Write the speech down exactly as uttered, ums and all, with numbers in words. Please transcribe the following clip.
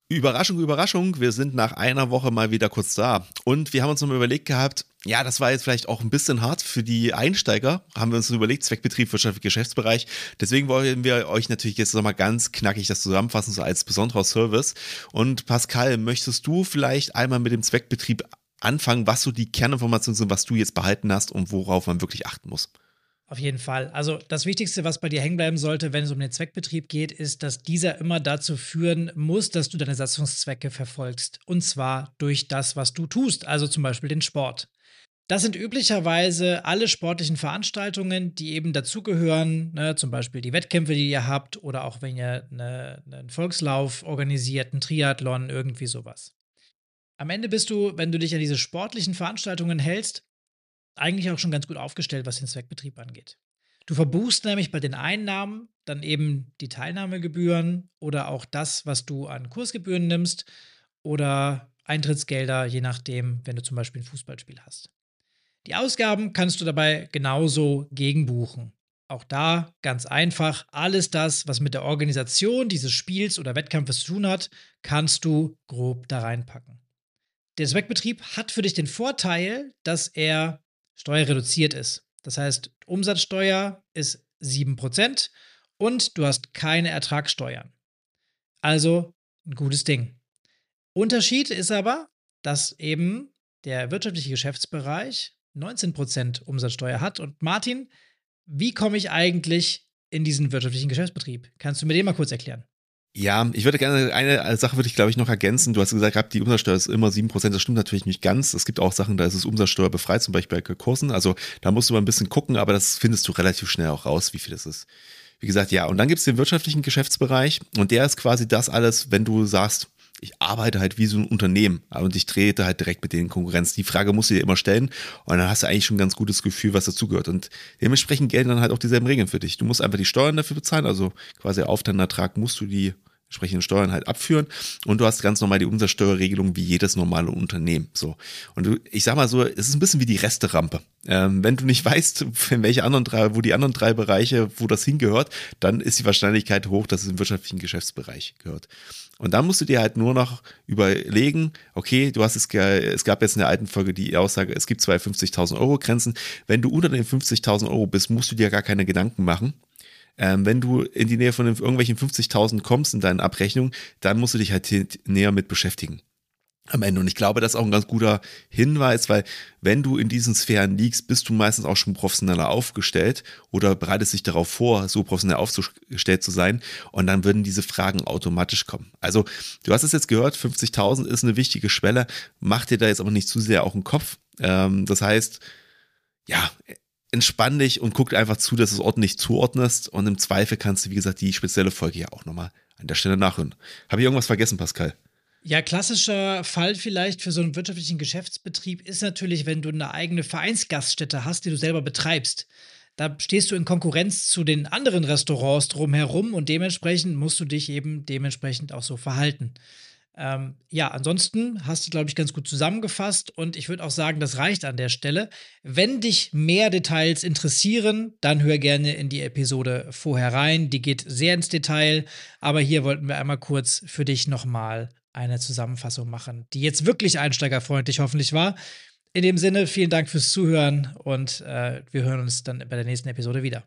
Überraschung, Überraschung, wir sind nach einer Woche mal wieder kurz da. Und wir haben uns nochmal überlegt gehabt, ja, das war jetzt vielleicht auch ein bisschen hart für die Einsteiger, haben wir uns überlegt, Zweckbetrieb, wirtschaftlicher Geschäftsbereich. Deswegen wollen wir euch natürlich jetzt nochmal ganz knackig das zusammenfassen, so als besonderer Service. Und Pascal, möchtest du vielleicht einmal mit dem Zweckbetrieb anfangen, was so die Kerninformationen sind, was du jetzt behalten hast und worauf man wirklich achten muss? Auf jeden Fall. Also das Wichtigste, was bei dir hängen bleiben sollte, wenn es um den Zweckbetrieb geht, ist, dass dieser immer dazu führen muss, dass du deine Satzungszwecke verfolgst. Und zwar durch das, was du tust, also zum Beispiel den Sport. Das sind üblicherweise alle sportlichen Veranstaltungen, die eben dazugehören, ne, zum Beispiel die Wettkämpfe, die ihr habt, oder auch wenn ihr eine, einen Volkslauf organisiert, einen Triathlon, irgendwie sowas. Am Ende bist du, wenn du dich an diese sportlichen Veranstaltungen hältst, eigentlich auch schon ganz gut aufgestellt, was den Zweckbetrieb angeht. Du verbuchst nämlich bei den Einnahmen dann eben die Teilnahmegebühren oder auch das, was du an Kursgebühren nimmst oder Eintrittsgelder, je nachdem, wenn du zum Beispiel ein Fußballspiel hast. Die Ausgaben kannst du dabei genauso gegenbuchen. Auch da ganz einfach, alles das, was mit der Organisation dieses Spiels oder Wettkampfes zu tun hat, kannst du grob da reinpacken. Der Zweckbetrieb hat für dich den Vorteil, dass er steuerreduziert ist. Das heißt, Umsatzsteuer ist sieben Prozent und du hast keine Ertragssteuern. Also ein gutes Ding. Unterschied ist aber, dass eben der wirtschaftliche Geschäftsbereich neunzehn Prozent Umsatzsteuer hat. Und Martin, wie komme ich eigentlich in diesen wirtschaftlichen Geschäftsbetrieb? Kannst du mir den mal kurz erklären? Ja, ich würde gerne, eine Sache würde ich glaube ich noch ergänzen. Du hast gesagt gehabt, die Umsatzsteuer ist immer sieben Prozent. Das stimmt natürlich nicht ganz. Es gibt auch Sachen, da ist es umsatzsteuerbefreit, zum Beispiel bei Kursen. Also da musst du mal ein bisschen gucken, aber das findest du relativ schnell auch raus, wie viel das ist. Wie gesagt, ja. Und dann gibt es den wirtschaftlichen Geschäftsbereich und der ist quasi das alles, wenn du sagst, ich arbeite halt wie so ein Unternehmen und ich trete halt direkt mit den Konkurrenz. Die Frage musst du dir immer stellen und dann hast du eigentlich schon ein ganz gutes Gefühl, was dazugehört. Und dementsprechend gelten dann halt auch dieselben Regeln für dich. Du musst einfach die Steuern dafür bezahlen, also quasi auf deinen Ertrag musst du die entsprechenden Steuern halt abführen und du hast ganz normal die Umsatzsteuerregelung wie jedes normale Unternehmen. So. Und du, ich sag mal so, es ist ein bisschen wie die Resterampe. Ähm, wenn du nicht weißt, in welche anderen drei, wo die anderen drei Bereiche, wo das hingehört, dann ist die Wahrscheinlichkeit hoch, dass es im wirtschaftlichen Geschäftsbereich gehört. Und dann musst du dir halt nur noch überlegen, okay, du hast es, es gab jetzt in der alten Folge die Aussage, es gibt zwei fünfzigtausend Euro Grenzen. Wenn du unter den fünfzigtausend Euro bist, musst du dir gar keine Gedanken machen. Ähm, wenn du in die Nähe von den, irgendwelchen fünfzigtausend kommst in deinen Abrechnungen, dann musst du dich halt näher mit beschäftigen am Ende. Und ich glaube, das ist auch ein ganz guter Hinweis, weil wenn du in diesen Sphären liegst, bist du meistens auch schon professioneller aufgestellt oder bereitest dich darauf vor, so professionell aufgestellt zu sein. Und dann würden diese Fragen automatisch kommen. Also du hast es jetzt gehört, fünfzigtausend ist eine wichtige Schwelle. Mach dir da jetzt aber nicht zu sehr auch einen Kopf. Ähm, das heißt, ja, entspann dich und guck einfach zu, dass du es ordentlich zuordnest und im Zweifel kannst du, wie gesagt, die spezielle Folge ja auch nochmal an der Stelle nachhören. Habe ich irgendwas vergessen, Pascal? Ja, klassischer Fall vielleicht für so einen wirtschaftlichen Geschäftsbetrieb ist natürlich, wenn du eine eigene Vereinsgaststätte hast, die du selber betreibst. Da stehst du in Konkurrenz zu den anderen Restaurants drumherum und dementsprechend musst du dich eben dementsprechend auch so verhalten. Ähm, ja, ansonsten hast du, glaube ich, ganz gut zusammengefasst und ich würde auch sagen, das reicht an der Stelle. Wenn dich mehr Details interessieren, dann hör gerne in die Episode vorher rein. Die geht sehr ins Detail, aber hier wollten wir einmal kurz für dich nochmal eine Zusammenfassung machen, die jetzt wirklich einsteigerfreundlich hoffentlich war. In dem Sinne, vielen Dank fürs Zuhören und äh, wir hören uns dann bei der nächsten Episode wieder.